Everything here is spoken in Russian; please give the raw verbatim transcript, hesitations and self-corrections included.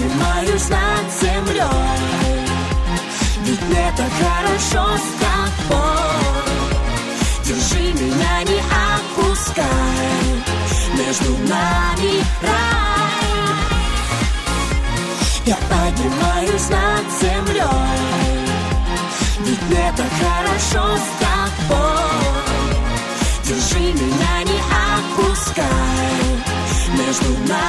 поднимаюсь над землей, ведь мне так хорошо с тобой. Держи меня, не отпускай, между нами рай. Я поднимаюсь над землей, ведь мне так хорошо с тобой. Держи меня, не отпускай, между нами